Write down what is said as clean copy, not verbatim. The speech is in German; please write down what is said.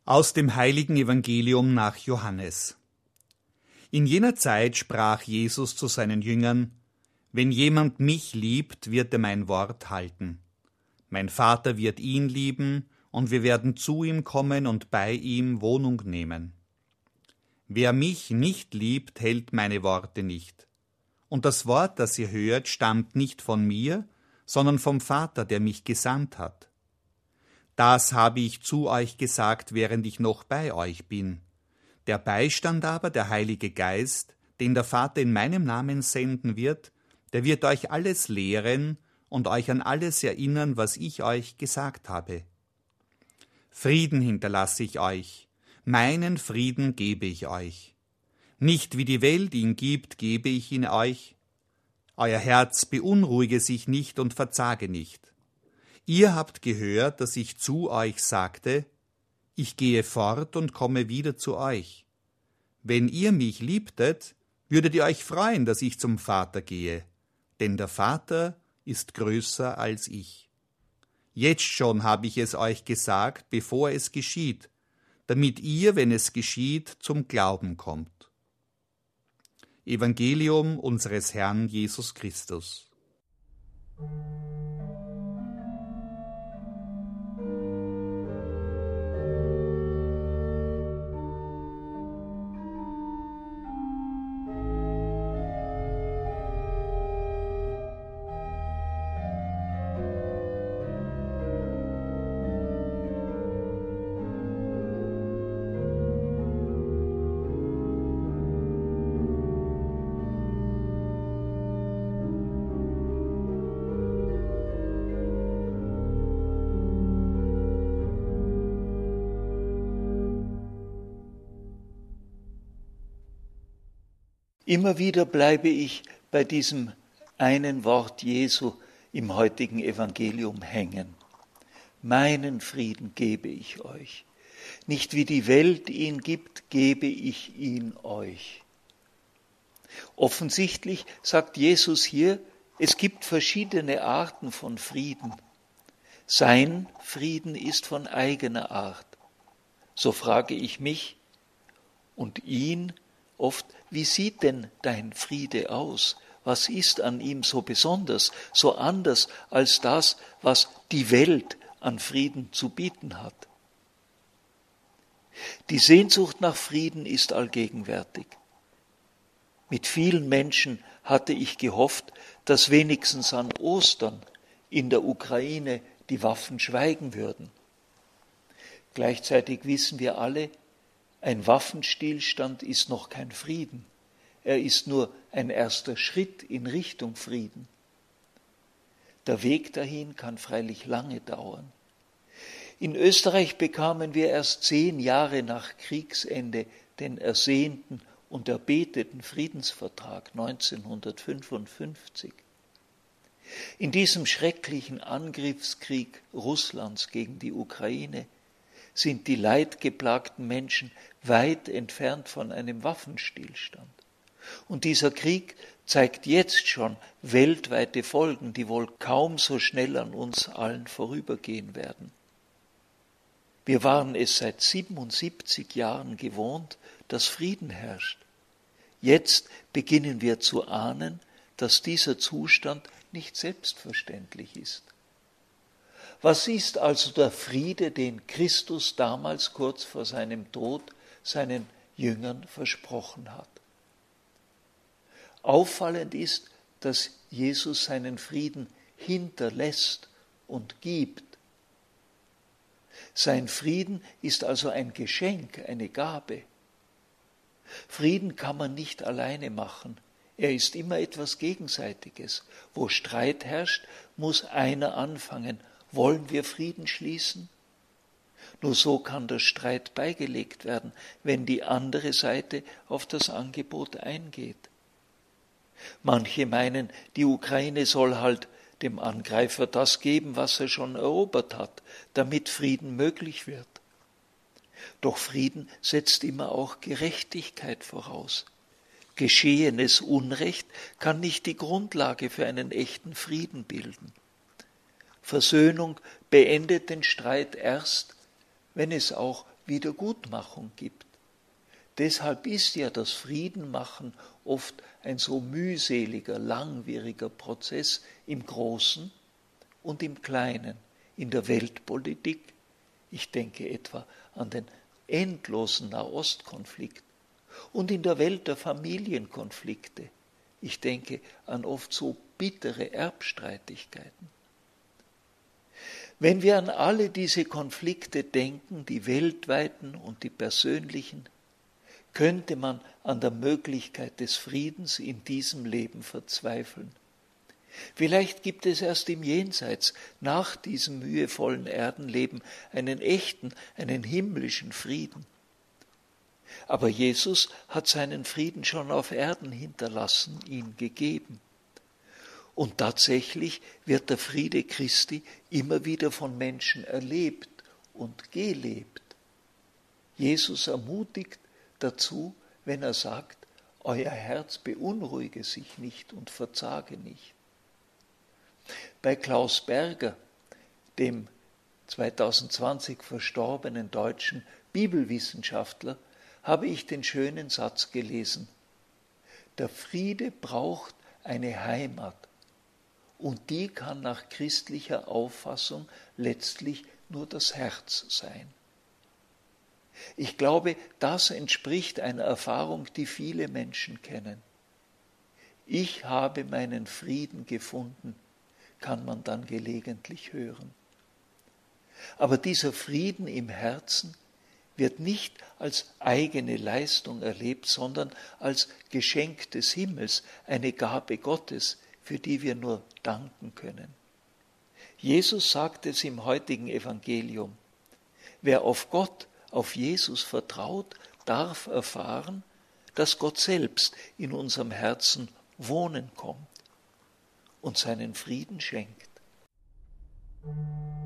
Aus dem heiligen Evangelium nach Johannes. In jener Zeit sprach Jesus zu seinen Jüngern: Wenn jemand mich liebt, wird er mein Wort halten. Mein Vater wird ihn lieben, und wir werden zu ihm kommen und bei ihm Wohnung nehmen. Wer mich nicht liebt, hält meine Worte nicht. Und das Wort, das ihr hört, stammt nicht von mir, sondern vom Vater, der mich gesandt hat. Das habe ich zu euch gesagt, während ich noch bei euch bin. Der Beistand aber, der Heilige Geist, den der Vater in meinem Namen senden wird, der wird euch alles lehren und euch an alles erinnern, was ich euch gesagt habe. Frieden hinterlasse ich euch, meinen Frieden gebe ich euch. Nicht wie die Welt ihn gibt, gebe ich ihn euch. Euer Herz beunruhige sich nicht und verzage nicht. Ihr habt gehört, dass ich zu euch sagte: Ich gehe fort und komme wieder zu euch. Wenn ihr mich liebtet, würdet ihr euch freuen, dass ich zum Vater gehe, denn der Vater ist größer als ich. Jetzt schon habe ich es euch gesagt, bevor es geschieht, damit ihr, wenn es geschieht, zum Glauben kommt. Evangelium unseres Herrn Jesus Christus. Immer wieder bleibe ich bei diesem einen Wort Jesu im heutigen Evangelium hängen. Meinen Frieden gebe ich euch. Nicht wie die Welt ihn gibt, gebe ich ihn euch. Offensichtlich sagt Jesus hier, es gibt verschiedene Arten von Frieden. Sein Frieden ist von eigener Art. So frage ich mich und ihn oft: Wie sieht denn dein Friede aus? Was ist an ihm so besonders, so anders als das, was die Welt an Frieden zu bieten hat? Die Sehnsucht nach Frieden ist allgegenwärtig. Mit vielen Menschen hatte ich gehofft, dass wenigstens an Ostern in der Ukraine die Waffen schweigen würden. Gleichzeitig wissen wir alle, ein Waffenstillstand ist noch kein Frieden. Er ist nur ein erster Schritt in Richtung Frieden. Der Weg dahin kann freilich lange dauern. In Österreich bekamen wir erst 10 Jahre nach Kriegsende den ersehnten und erbeteten Friedensvertrag 1955. In diesem schrecklichen Angriffskrieg Russlands gegen die Ukraine sind die leidgeplagten Menschen weit entfernt von einem Waffenstillstand. Und dieser Krieg zeigt jetzt schon weltweite Folgen, die wohl kaum so schnell an uns allen vorübergehen werden. Wir waren es seit 77 Jahren gewohnt, dass Frieden herrscht. Jetzt beginnen wir zu ahnen, dass dieser Zustand nicht selbstverständlich ist. Was ist also der Friede, den Christus damals kurz vor seinem Tod seinen Jüngern versprochen hat? Auffallend ist, dass Jesus seinen Frieden hinterlässt und gibt. Sein Frieden ist also ein Geschenk, eine Gabe. Frieden kann man nicht alleine machen. Er ist immer etwas Gegenseitiges. Wo Streit herrscht, muss einer anfangen. Wollen wir Frieden schließen? Nur so kann der Streit beigelegt werden, wenn die andere Seite auf das Angebot eingeht. Manche meinen, die Ukraine soll halt dem Angreifer das geben, was er schon erobert hat, damit Frieden möglich wird. Doch Frieden setzt immer auch Gerechtigkeit voraus. Geschehenes Unrecht kann nicht die Grundlage für einen echten Frieden bilden. Versöhnung beendet den Streit erst, wenn es auch Wiedergutmachung gibt. Deshalb ist ja das Friedenmachen oft ein so mühseliger, langwieriger Prozess im Großen und im Kleinen, in der Weltpolitik. Ich denke etwa an den endlosen Nahostkonflikt und in der Welt der Familienkonflikte. Ich denke an oft so bittere Erbstreitigkeiten. Wenn wir an alle diese Konflikte denken, die weltweiten und die persönlichen, könnte man an der Möglichkeit des Friedens in diesem Leben verzweifeln. Vielleicht gibt es erst im Jenseits, nach diesem mühevollen Erdenleben, einen echten, einen himmlischen Frieden. Aber Jesus hat seinen Frieden schon auf Erden hinterlassen, ihn gegeben. Und tatsächlich wird der Friede Christi immer wieder von Menschen erlebt und gelebt. Jesus ermutigt dazu, wenn er sagt, euer Herz beunruhige sich nicht und verzage nicht. Bei Klaus Berger, dem 2020 verstorbenen deutschen Bibelwissenschaftler, habe ich den schönen Satz gelesen: Der Friede braucht eine Heimat und die kann nach christlicher Auffassung letztlich nur das Herz sein. Ich glaube, das entspricht einer Erfahrung, die viele Menschen kennen. Ich habe meinen Frieden gefunden, kann man dann gelegentlich hören. Aber dieser Frieden im Herzen wird nicht als eigene Leistung erlebt, sondern als Geschenk des Himmels, eine Gabe Gottes, für die wir nur danken können. Jesus sagt es im heutigen Evangelium: Wer auf Gott, auf Jesus vertraut, darf erfahren, dass Gott selbst in unserem Herzen wohnen kommt und seinen Frieden schenkt.